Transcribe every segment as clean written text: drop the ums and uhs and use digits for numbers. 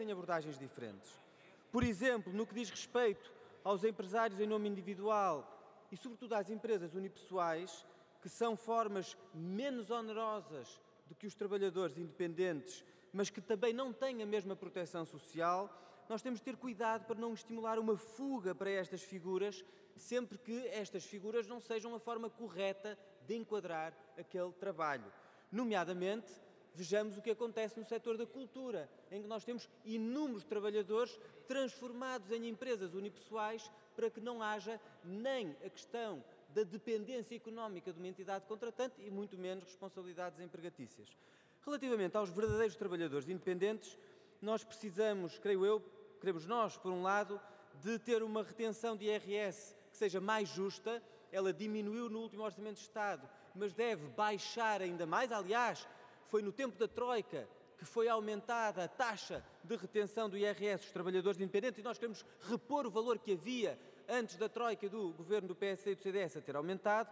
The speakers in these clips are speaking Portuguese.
têm abordagens diferentes. Por exemplo, no que diz respeito aos empresários em nome individual e, sobretudo, às empresas unipessoais, que são formas menos onerosas do que os trabalhadores independentes, mas que também não têm a mesma proteção social, nós temos de ter cuidado para não estimular uma fuga para estas figuras, sempre que estas figuras não sejam a forma correta de enquadrar aquele trabalho. Nomeadamente, vejamos o que acontece no setor da cultura, em que nós temos inúmeros trabalhadores transformados em empresas unipessoais para que não haja nem a questão da dependência económica de uma entidade contratante e muito menos responsabilidades empregatícias. Relativamente aos verdadeiros trabalhadores independentes, nós precisamos, queremos nós, por um lado, de ter uma retenção de IRS que seja mais justa. Ela diminuiu no último Orçamento de Estado, mas deve baixar ainda mais. Aliás, foi no tempo da Troika que foi aumentada a taxa de retenção do IRS dos trabalhadores independentes e nós queremos repor o valor que havia antes da Troika e do governo do PSD e do CDS a ter aumentado.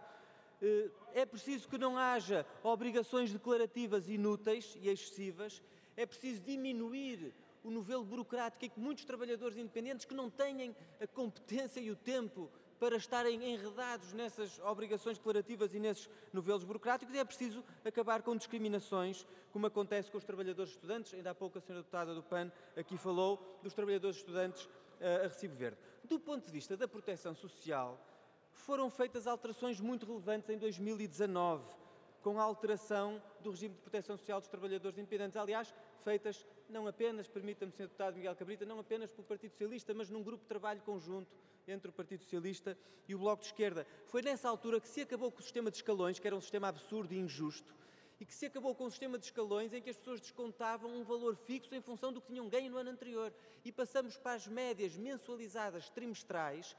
É preciso que não haja obrigações declarativas inúteis e excessivas. É preciso diminuir o novelo burocrático em que muitos trabalhadores independentes que não têm a competência e o tempo para estarem enredados nessas obrigações declarativas e nesses novelos burocráticos, e é preciso acabar com discriminações, como acontece com os trabalhadores estudantes. Ainda há pouco a senhora deputada do PAN aqui falou dos trabalhadores estudantes a recibo verde. Do ponto de vista da proteção social, foram feitas alterações muito relevantes em 2019, com a alteração do regime de proteção social dos trabalhadores independentes. Aliás, feitas não apenas, permita-me, Sr. Deputado Miguel Cabrita, não apenas pelo Partido Socialista, mas num grupo de trabalho conjunto entre o Partido Socialista e o Bloco de Esquerda. Foi nessa altura que se acabou com o sistema de escalões, que era um sistema absurdo e injusto, e que se acabou com o sistema de escalões em que as pessoas descontavam um valor fixo em função do que tinham ganho no ano anterior. E passamos para as médias mensualizadas trimestrais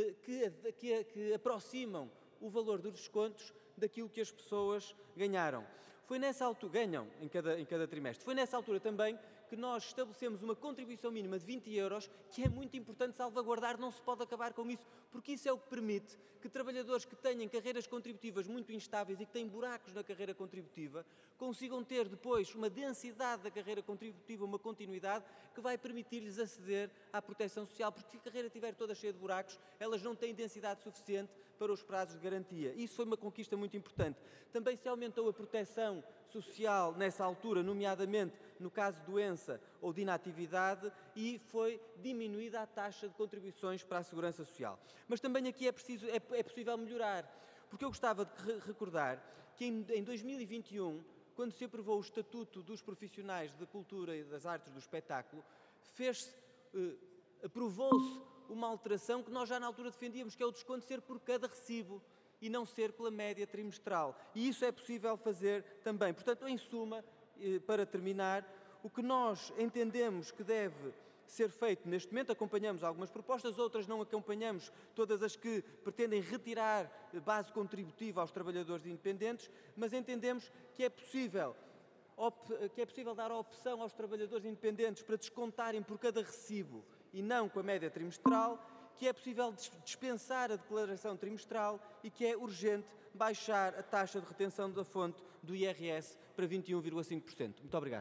que aproximam o valor dos descontos daquilo que as pessoas ganharam. Foi nessa altura, ganham em cada trimestre. Foi nessa altura também que nós estabelecemos uma contribuição mínima de 20 euros, que é muito importante salvaguardar, não se pode acabar com isso, porque isso é o que permite que trabalhadores que tenham carreiras contributivas muito instáveis e que têm buracos na carreira contributiva, consigam ter depois uma densidade da carreira contributiva, uma continuidade, que vai permitir-lhes aceder à proteção social, porque se a carreira estiver toda cheia de buracos, elas não têm densidade suficiente para os prazos de garantia. Isso foi uma conquista muito importante. Também se aumentou a proteção social nessa altura, nomeadamente no caso de doença ou de inatividade, e foi diminuída a taxa de contribuições para a segurança social. Mas também aqui é possível melhorar, porque eu gostava de recordar que em 2021, quando se aprovou o Estatuto dos Profissionais da Cultura e das Artes do Espetáculo, aprovou-se uma alteração que nós já na altura defendíamos, que é o desconto ser por cada recibo e não ser pela média trimestral. E isso é possível fazer também. Portanto, em suma, para terminar, o que nós entendemos que deve ser feito neste momento, acompanhamos algumas propostas, outras não acompanhamos, todas as que pretendem retirar base contributiva aos trabalhadores independentes, mas entendemos que é possível dar a opção aos trabalhadores independentes para descontarem por cada recibo e não com a média trimestral, que é possível dispensar a declaração trimestral e que é urgente baixar a taxa de retenção da fonte do IRS para 21,5%. Muito obrigado.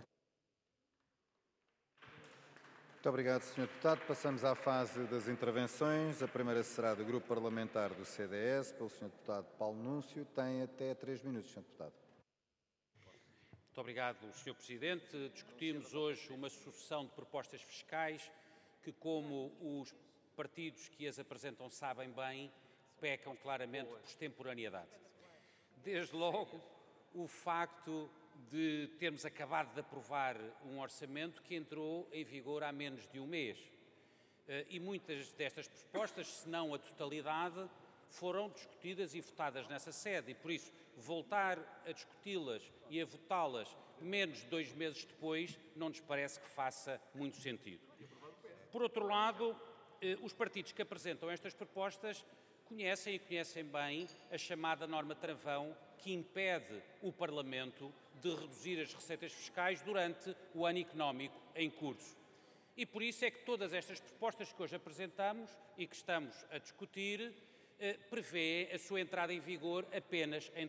Muito obrigado, Sr. Deputado. Passamos à fase das intervenções. A primeira será do Grupo Parlamentar do CDS, pelo Sr. Deputado Paulo Núncio. Tem até 3 minutos, Sr. Deputado. Muito obrigado, Sr. Presidente. Discutimos hoje uma sucessão de propostas fiscais que, como os partidos que as apresentam sabem bem, pecam claramente por extemporaneidade. Desde logo, o facto de termos acabado de aprovar um orçamento que entrou em vigor há menos de um mês. E muitas destas propostas, se não a totalidade, foram discutidas e votadas nessa sede. E, por isso, voltar a discuti-las e a votá-las menos de 2 meses depois não nos parece que faça muito sentido. Por outro lado, os partidos que apresentam estas propostas conhecem bem a chamada norma travão que impede o Parlamento de reduzir as receitas fiscais durante o ano económico em curso. E por isso é que todas estas propostas que hoje apresentamos e que estamos a discutir prevê a sua entrada em vigor apenas em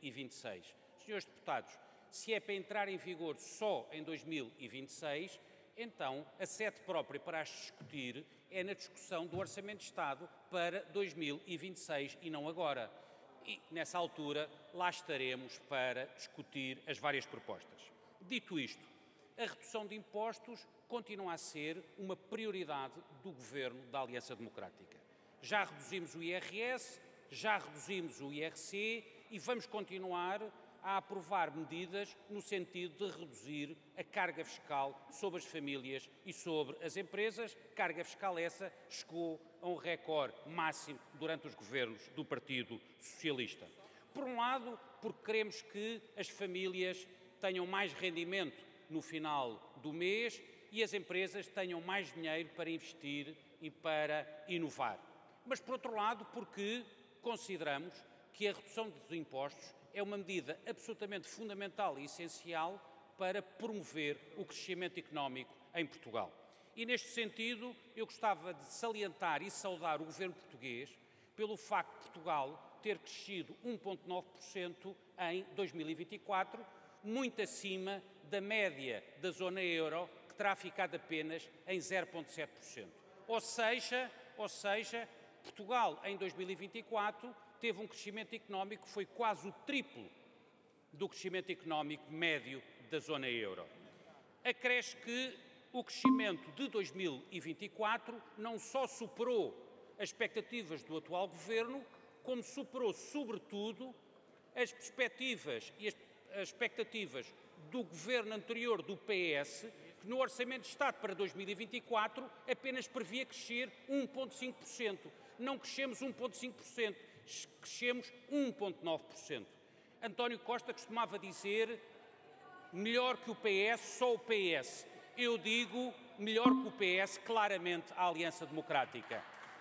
2026. Senhores deputados, se é para entrar em vigor só em 2026, então a sede própria para as discutir é na discussão do Orçamento de Estado para 2026 e não agora. E, nessa altura, lá estaremos para discutir as várias propostas. Dito isto, a redução de impostos continua a ser uma prioridade do Governo da Aliança Democrática. Já reduzimos o IRS, já reduzimos o IRC e vamos continuar a aprovar medidas no sentido de reduzir a carga fiscal sobre as famílias e sobre as empresas. Carga fiscal essa chegou a um recorde máximo durante os governos do Partido Socialista. Por um lado, porque queremos que as famílias tenham mais rendimento no final do mês e as empresas tenham mais dinheiro para investir e para inovar. Mas, por outro lado, porque consideramos que a redução dos impostos é uma medida absolutamente fundamental e essencial para promover o crescimento económico em Portugal. E, neste sentido, eu gostava de salientar e saudar o Governo português pelo facto de Portugal ter crescido 1,9% em 2024, muito acima da média da zona euro, que terá ficado apenas em 0,7%. Ou seja, Portugal, em 2024, teve um crescimento económico que foi quase o triplo do crescimento económico médio da zona euro. Acresce que o crescimento de 2024 não só superou as expectativas do atual Governo, como superou, sobretudo, as perspectivas e as expectativas do Governo anterior, do PS, que no Orçamento de Estado para 2024 apenas previa crescer 1,5%. Não crescemos 1,5%, crescemos 1,9%. António Costa costumava dizer melhor que o PS, só o PS. Eu digo melhor que o PS, claramente a Aliança Democrática.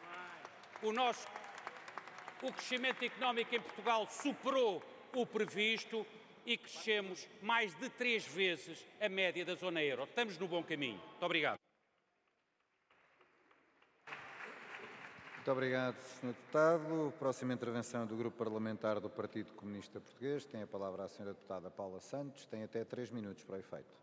O crescimento económico em Portugal superou o previsto e crescemos mais de 3 vezes a média da zona euro. Estamos no bom caminho. Muito obrigado. Muito obrigado, Sr. Deputado. Próxima intervenção do Grupo Parlamentar do Partido Comunista Português. Tem a palavra a Sra. Deputada Paula Santos. Tem até 3 minutos para o efeito.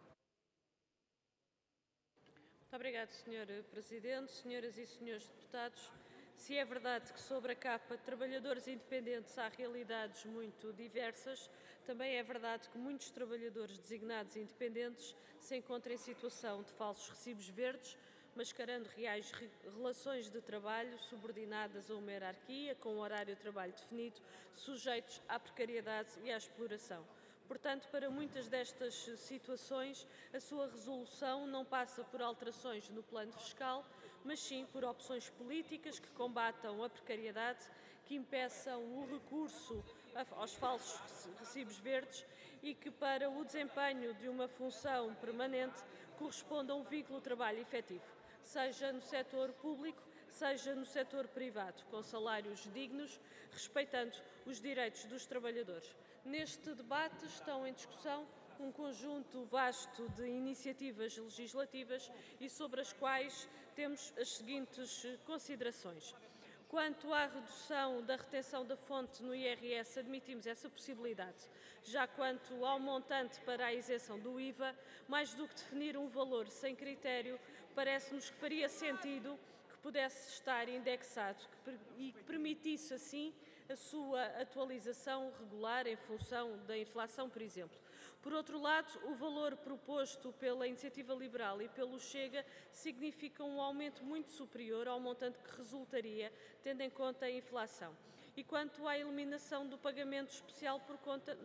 Muito obrigado, Sr. Presidente. Senhoras e senhores deputados, se é verdade que sobre a capa de trabalhadores independentes há realidades muito diversas, também é verdade que muitos trabalhadores designados independentes se encontram em situação de falsos recibos verdes, mascarando reais relações de trabalho subordinadas a uma hierarquia, com um horário de trabalho definido, sujeitos à precariedade e à exploração. Portanto, para muitas destas situações, a sua resolução não passa por alterações no plano fiscal, mas sim por opções políticas que combatam a precariedade, que impeçam o recurso aos falsos recibos verdes e que, para o desempenho de uma função permanente, corresponda a um vínculo de trabalho efetivo, seja no setor público, seja no setor privado, com salários dignos, respeitando os direitos dos trabalhadores. Neste debate estão em discussão um conjunto vasto de iniciativas legislativas e sobre as quais temos as seguintes considerações. Quanto à redução da retenção da fonte no IRS, admitimos essa possibilidade. Já quanto ao montante para a isenção do IVA, mais do que definir um valor sem critério, parece-nos que faria sentido que pudesse estar indexado e que permitisse, assim, a sua atualização regular em função da inflação, por exemplo. Por outro lado, o valor proposto pela Iniciativa Liberal e pelo Chega significa um aumento muito superior ao montante que resultaria, tendo em conta a inflação. E quanto à eliminação do pagamento especial por conta,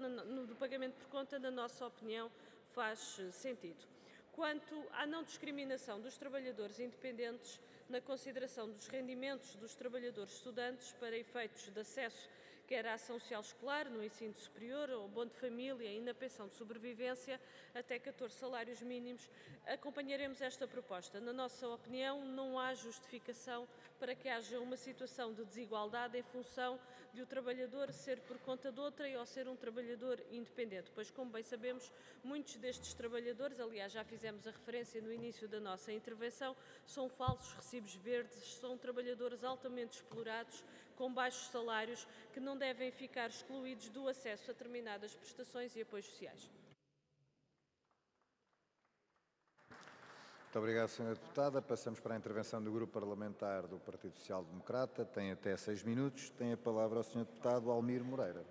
na nossa opinião, faz sentido. Quanto à não discriminação dos trabalhadores independentes na consideração dos rendimentos dos trabalhadores estudantes para efeitos de acesso quer à ação social escolar, no ensino superior, ao abono de família e na pensão de sobrevivência, até 14 salários mínimos, acompanharemos esta proposta. Na nossa opinião, não há justificação para que haja uma situação de desigualdade em função de o trabalhador ser por conta de outra ou ser um trabalhador independente, pois, como bem sabemos, muitos destes trabalhadores, aliás, já fizemos a referência no início da nossa intervenção, são falsos recibos verdes, são trabalhadores altamente explorados, com baixos salários, que não devem ficar excluídos do acesso a determinadas prestações e apoios sociais. Muito obrigado, Sra. Deputada. Passamos para a intervenção do Grupo Parlamentar do Partido Social Democrata. Tem até 6 minutos. Tem a palavra o Sr. Deputado Almir Moreira.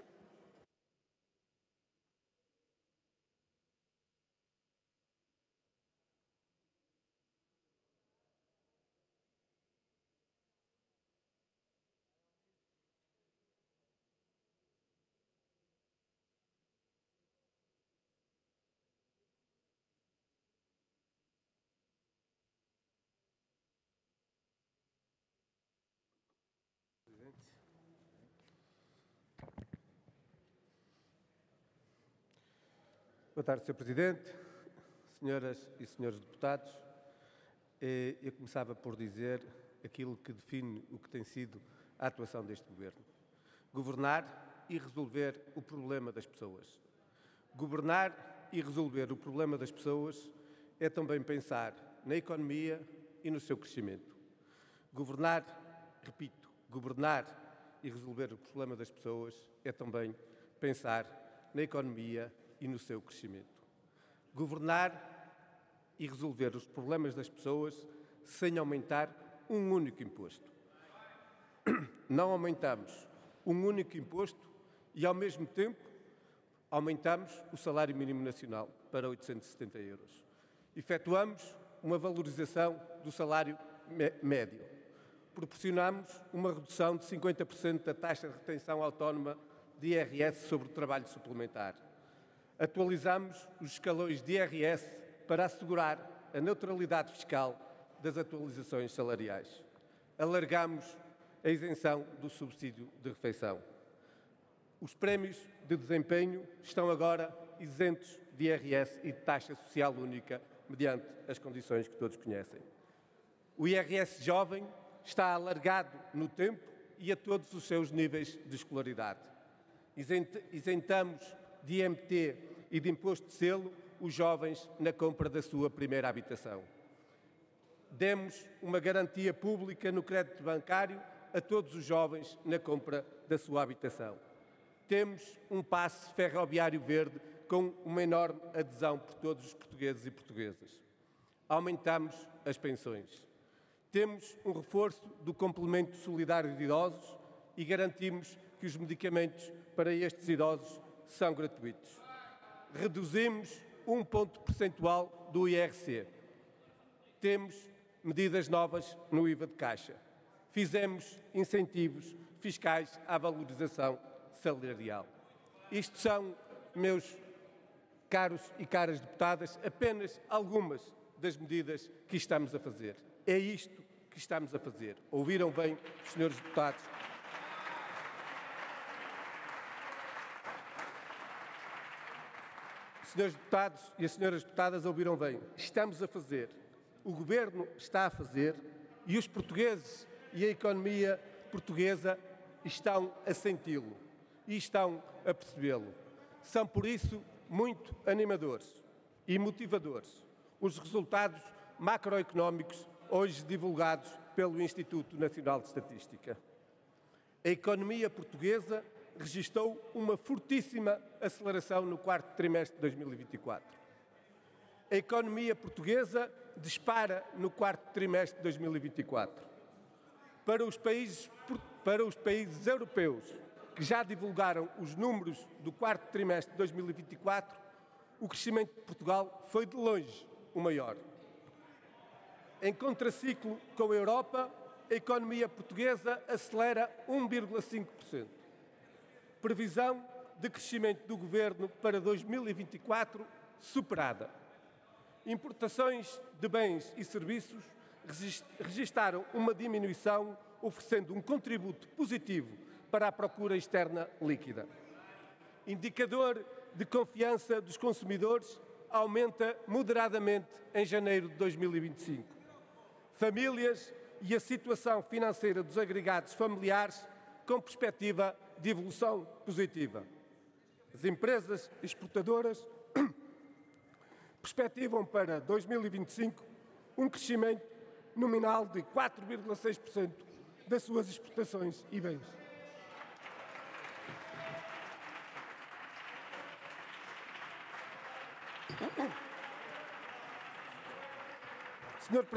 Boa tarde, Sr. Presidente, senhoras e senhores deputados. Eu começava por dizer aquilo que define o que tem sido a atuação deste Governo. Governar e resolver o problema das pessoas. Governar e resolver o problema das pessoas é também pensar na economia e no seu crescimento. Governar, repito, governar e resolver o problema das pessoas é também pensar na economia e no seu crescimento. Governar e resolver os problemas das pessoas sem aumentar um único imposto. Não aumentamos um único imposto e, ao mesmo tempo, aumentamos o salário mínimo nacional para 870 euros. Efetuamos uma valorização do salário médio. Proporcionamos uma redução de 50% da taxa de retenção autónoma de IRS sobre o trabalho suplementar. Atualizamos os escalões de IRS para assegurar a neutralidade fiscal das atualizações salariais. Alargamos a isenção do subsídio de refeição. Os prémios de desempenho estão agora isentos de IRS e de taxa social única, mediante as condições que todos conhecem. O IRS jovem está alargado no tempo e a todos os seus níveis de escolaridade. Isentamos de IMT e de imposto de selo os jovens na compra da sua primeira habitação. Demos uma garantia pública no crédito bancário a todos os jovens na compra da sua habitação. Temos um passe ferroviário verde com uma enorme adesão por todos os portugueses e portuguesas. Aumentamos as pensões. Temos um reforço do complemento solidário de idosos e garantimos que os medicamentos para estes idosos são gratuitos. Reduzimos um ponto percentual do IRC. Temos medidas novas no IVA de caixa. Fizemos incentivos fiscais à valorização salarial. Isto são, meus caros e caras deputadas, apenas algumas das medidas que estamos a fazer. É isto que estamos a fazer. Ouviram bem, senhores deputados? Senhores deputados e as senhoras deputadas ouviram bem. Estamos a fazer. O Governo está a fazer e os portugueses e a economia portuguesa estão a senti-lo e estão a percebê-lo. São, por isso, muito animadores e motivadores os resultados macroeconómicos hoje divulgados pelo Instituto Nacional de Estatística. A economia portuguesa registrou uma fortíssima aceleração no quarto trimestre de 2024. A economia portuguesa dispara no quarto trimestre de 2024. Para os países europeus que já divulgaram os números do quarto trimestre de 2024, o crescimento de Portugal foi de longe o maior. Em contraciclo com a Europa, a economia portuguesa acelera 1,5%. Previsão de crescimento do Governo para 2024 superada. Importações de bens e serviços registaram uma diminuição, oferecendo um contributo positivo para a procura externa líquida. Indicador de confiança dos consumidores aumenta moderadamente em janeiro de 2025. Famílias e a situação financeira dos agregados familiares com perspectiva de evolução positiva. As empresas exportadoras perspectivam para 2025 um crescimento nominal de 4,6% das suas exportações e bens. Senhor Presidente.